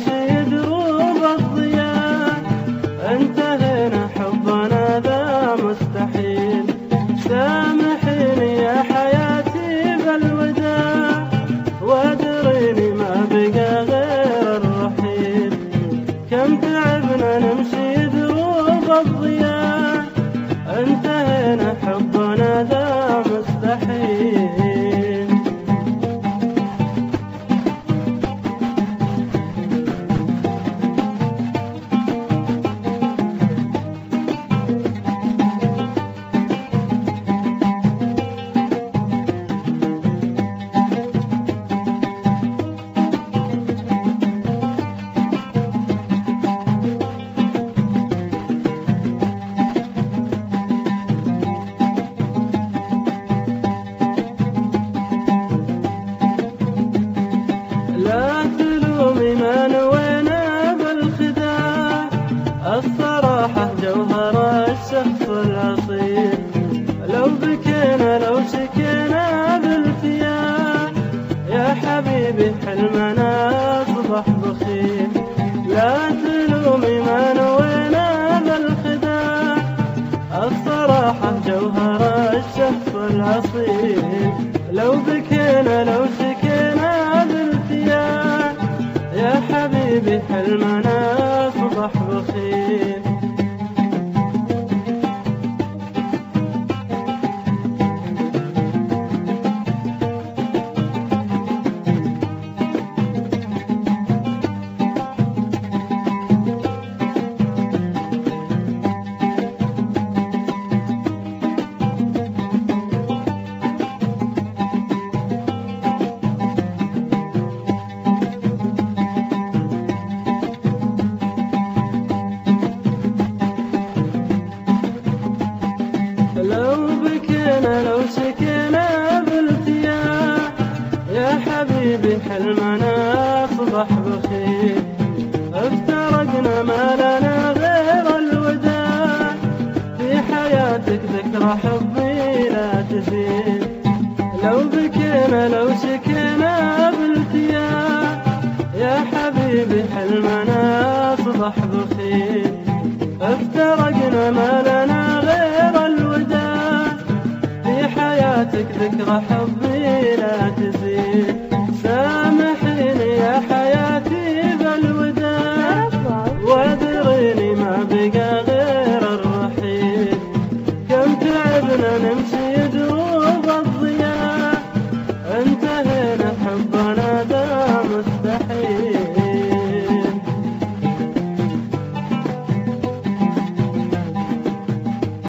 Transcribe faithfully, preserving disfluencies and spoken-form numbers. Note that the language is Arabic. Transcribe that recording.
نمشي دروب الضياء، انتهينا حبنا ذا مستحيل. سامحيني يا حياتي بالوداع، وادريني ما بقى غير الرحيل. كم تعبنا نمشي دروب الضياء، انتهينا حبنا ذا مستحيل. الصراحة جوهر الشخص الأصيل، لو بكينا لو شكينا بالفياء، يا حبيبي حلمنا أصبح بخيل. لا تلومي ما نوينا بالخداع، الصراحة جوهر الشخص الأصيل، لو بكينا لو شكينا بالفياء، يا حبيبي حلمنا أصبح بخيل. لو بكينا لو شكينا بالفياء، يا حبيبي حلمنا أصبح بخيل. افترقنا ما لنا غير الوداع، في حياتك ذكرى حبي لا تزيد. لو بكينا لو شكينا بالفياء، يا حبيبي حلمنا أصبح بخيل. افترقنا ما لنا غير الوداع، في حياتك ذكرى حبي لا تزيد.